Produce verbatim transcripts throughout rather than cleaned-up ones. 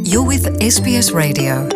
You're with S B S Radio.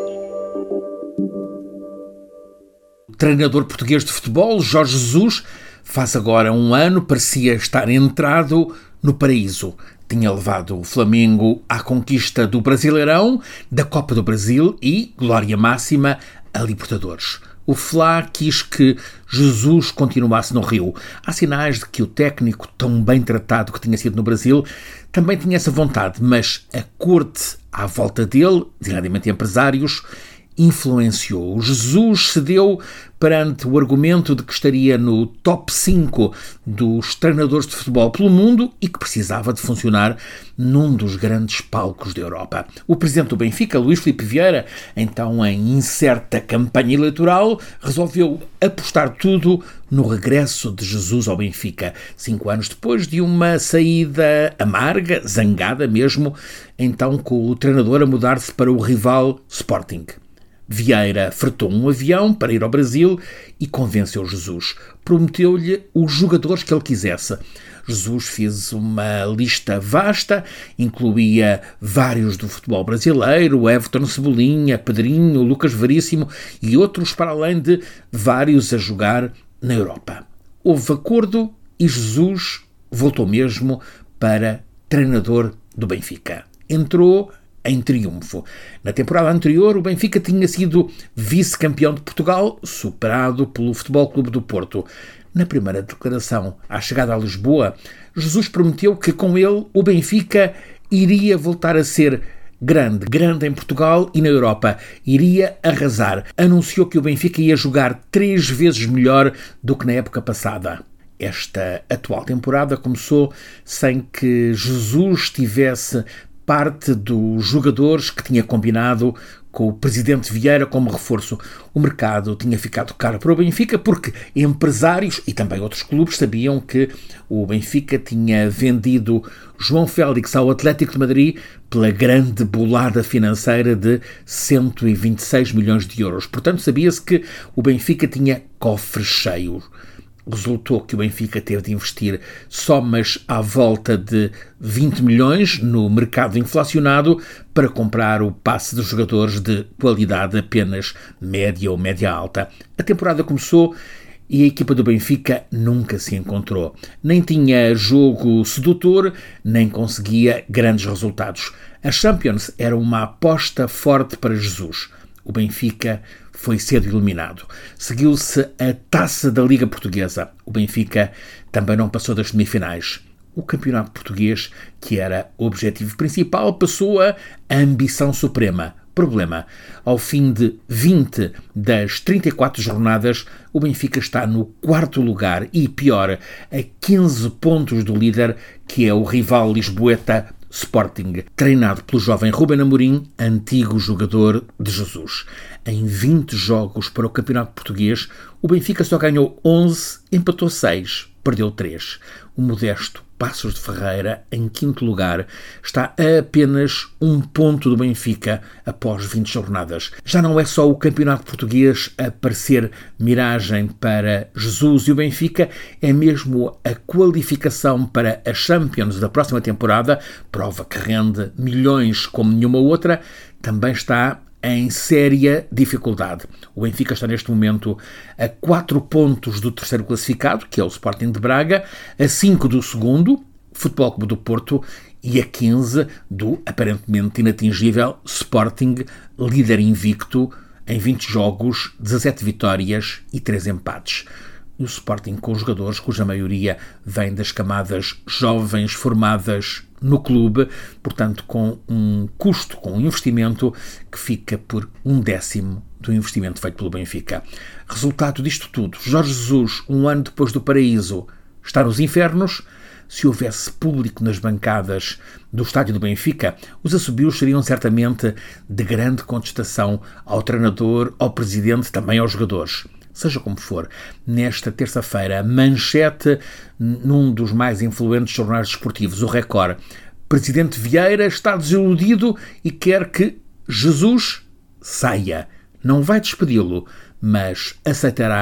O treinador português de futebol, Jorge Jesus, faz agora um ano, parecia estar entrado no paraíso. Tinha levado o Flamengo à conquista do Brasileirão, da Copa do Brasil e, glória máxima, a Libertadores. O Flá quis que Jesus continuasse no Rio. Há sinais de que o técnico, tão bem tratado que tinha sido no Brasil, também tinha essa vontade, mas a corte à volta dele, designadamente empresários, influenciou. O Jesus cedeu perante o argumento de que estaria no top cinco dos treinadores de futebol pelo mundo e que precisava de funcionar num dos grandes palcos da Europa. O presidente do Benfica, Luís Filipe Vieira, então em incerta campanha eleitoral, resolveu apostar tudo no regresso de Jesus ao Benfica, cinco anos depois de uma saída amarga, zangada mesmo, então com o treinador a mudar-se para o rival Sporting. Vieira fretou um avião para ir ao Brasil e convenceu Jesus. Prometeu-lhe os jogadores que ele quisesse. Jesus fez uma lista vasta, incluía vários do futebol brasileiro, Everton, Cebolinha, Pedrinho, Lucas Veríssimo e outros, para além de vários a jogar na Europa. Houve acordo e Jesus voltou mesmo para treinador do Benfica. Entrou em triunfo. Na temporada anterior, o Benfica tinha sido vice-campeão de Portugal, superado pelo Futebol Clube do Porto. Na primeira declaração à chegada a Lisboa, Jesus prometeu que com ele o Benfica iria voltar a ser grande, grande em Portugal e na Europa. Iria arrasar. Anunciou que o Benfica ia jogar três vezes melhor do que na época passada. Esta atual temporada começou sem que Jesus tivesse parte dos jogadores que tinha combinado com o presidente Vieira como reforço. O mercado tinha ficado caro para o Benfica porque empresários e também outros clubes sabiam que o Benfica tinha vendido João Félix ao Atlético de Madrid pela grande bolada financeira de cento e vinte e seis milhões de euros. Portanto, sabia-se que o Benfica tinha cofres cheios. Resultou que o Benfica teve de investir somas à volta de vinte milhões no mercado inflacionado para comprar o passe dos jogadores de qualidade apenas média ou média-alta. A temporada começou e a equipa do Benfica nunca se encontrou. Nem tinha jogo sedutor, nem conseguia grandes resultados. A Champions era uma aposta forte para Jesus. O Benfica foi cedo eliminado. Seguiu-se a Taça da Liga Portuguesa. O Benfica também não passou das semifinais. O campeonato português, que era o objetivo principal, passou a ambição suprema. Problema: ao fim de vinte das trinta e quatro jornadas, o Benfica está no quarto lugar e, pior, a quinze pontos do líder, que é o rival lisboeta Sporting, treinado pelo jovem Ruben Amorim, antigo jogador de Jesus. Em vinte jogos para o campeonato português, o Benfica só ganhou onze, empatou seis, perdeu três. O modesto Paços de Ferreira, em quinto lugar, está a apenas um ponto do Benfica após vinte jornadas. Já não é só o campeonato português a parecer miragem para Jesus e o Benfica, é mesmo a qualificação para a Champions da próxima temporada, prova que rende milhões como nenhuma outra, também está em séria dificuldade. O Benfica está neste momento a quatro pontos do terceiro classificado, que é o Sporting de Braga, a cinco do segundo, Futebol Clube do Porto, e a quinze do aparentemente inatingível Sporting, líder invicto em vinte jogos, dezassete vitórias e três empates. O Sporting com jogadores cuja maioria vem das camadas jovens formadas no clube, portanto com um custo, com um investimento que fica por um décimo do investimento feito pelo Benfica. Resultado disto tudo: Jorge Jesus, um ano depois do paraíso, está nos infernos. Se houvesse público nas bancadas do estádio do Benfica, os assobios seriam certamente de grande contestação ao treinador, ao presidente, também aos jogadores. Seja como for, nesta terça-feira, manchete num dos mais influentes jornais desportivos, o Record: Presidente Vieira está desiludido e quer que Jesus saia. Não vai despedi-lo, mas aceitará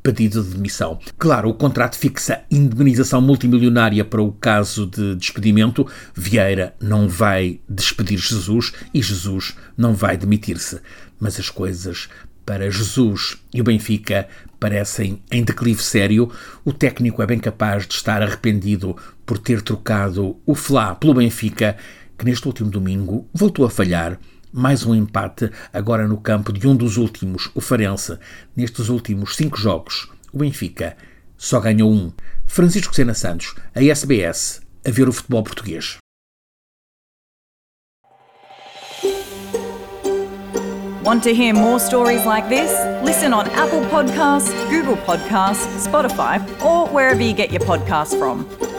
pedido de demissão. Claro, o contrato fixa indemnização multimilionária para o caso de despedimento. Vieira não vai despedir Jesus e Jesus não vai demitir-se. Mas as coisas para Jesus e o Benfica parecem em declive sério. O técnico é bem capaz de estar arrependido por ter trocado o Flá pelo Benfica, que neste último domingo voltou a falhar. Mais um empate, agora no campo de um dos últimos, o Farense. Nestes últimos cinco jogos, o Benfica só ganhou um. Francisco Sena Santos, a S B S, a ver o futebol português. Want to hear more stories like this? Listen on Apple Podcasts, Google Podcasts, Spotify, or wherever you get your podcasts from.